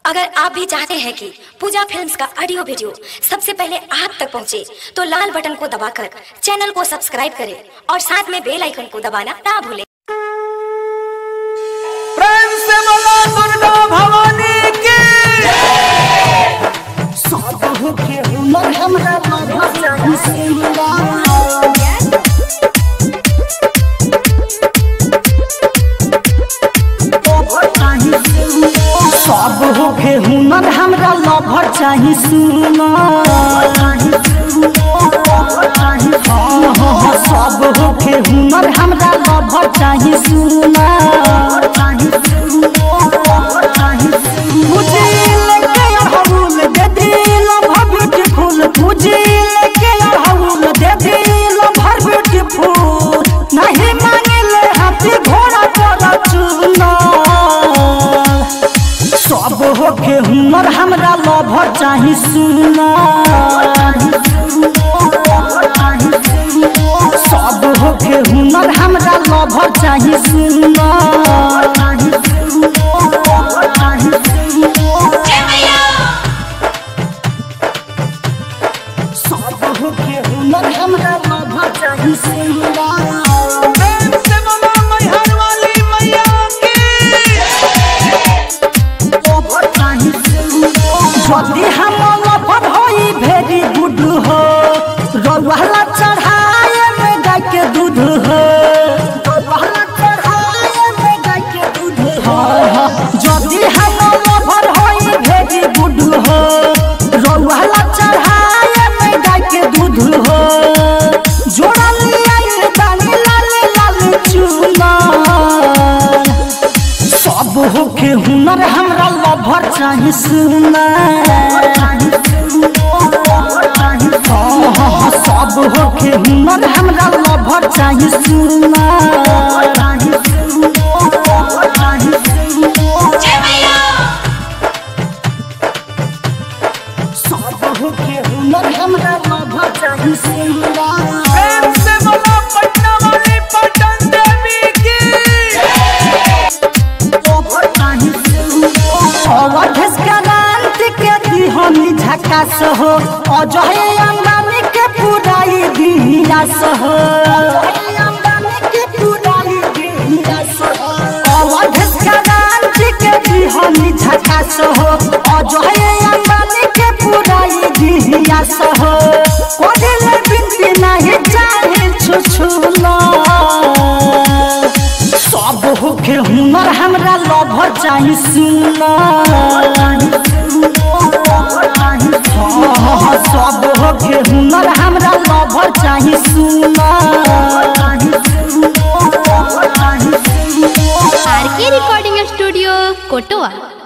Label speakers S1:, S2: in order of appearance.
S1: अगर आप भी चाहते हैं कि पूजा फिल्म्स का ऑडियो वीडियो सबसे पहले आप तक पहुंचे, तो लाल बटन को दबाकर चैनल को सब्सक्राइब करें और साथ में बेल आइकन को दबाना ना भूलें।
S2: प्रेम से बोलो दुर्गा भवानी की।
S3: सब होके हुनर हमरा लभर चाही सुना। सब होके हुनर हमरा लभर चाही सुना। मुझे लेके हवूल दे दिल भर ब्यूटीफुल, मुझे लेके हवूल दे दिल भर ब्यूटीफुल। नहीं मांगे हाथी घोड़ा तोरा चुना। सब होके हुनर हमरा लभर चाही सुना। सब होके हुनर हमरा लभर चाही सुना। सब होके हुनर हमरा लभर चाही सुना।
S2: प्रेम से बोलो मैहर वाली मैया की।
S3: जदि हम लभर होई भेरी गुड हो, रवाला चढ़ाए में गाय के दूध हो। रवाला चढ़ाए में गाय के दूध हो। जदि हम लभर होई भेरी गुड हो, रवाला चढ़ाए में गाय के दूध हो। जोड़ा लिया दानी लाल लाल चूना। सब होके हुनर हमरा लभर चाही सुना। सब होके हुनर हमरा लभर चाही सुना। सब होके हुनर हमरा लभर चाही सुना।
S2: प्रेम से बोलो पटना वाली पटन देवी की।
S3: अवधेश क्रांति के दिहनी झकास हो, अजय अंबानी के पुराई दियास हो। अवधेश क्रांति के दिहनी झकास हो, अजय अंबानी के पुराई दियास हो। कोडिले बिनती नहीं चाहे छुछुला। सब होके हुनर हमरा लभर चाही सुना। सब होके हुनर हमरा लभर चाही सुना।
S4: आरके रिकॉर्डिंग स्टूडियो कोटवा।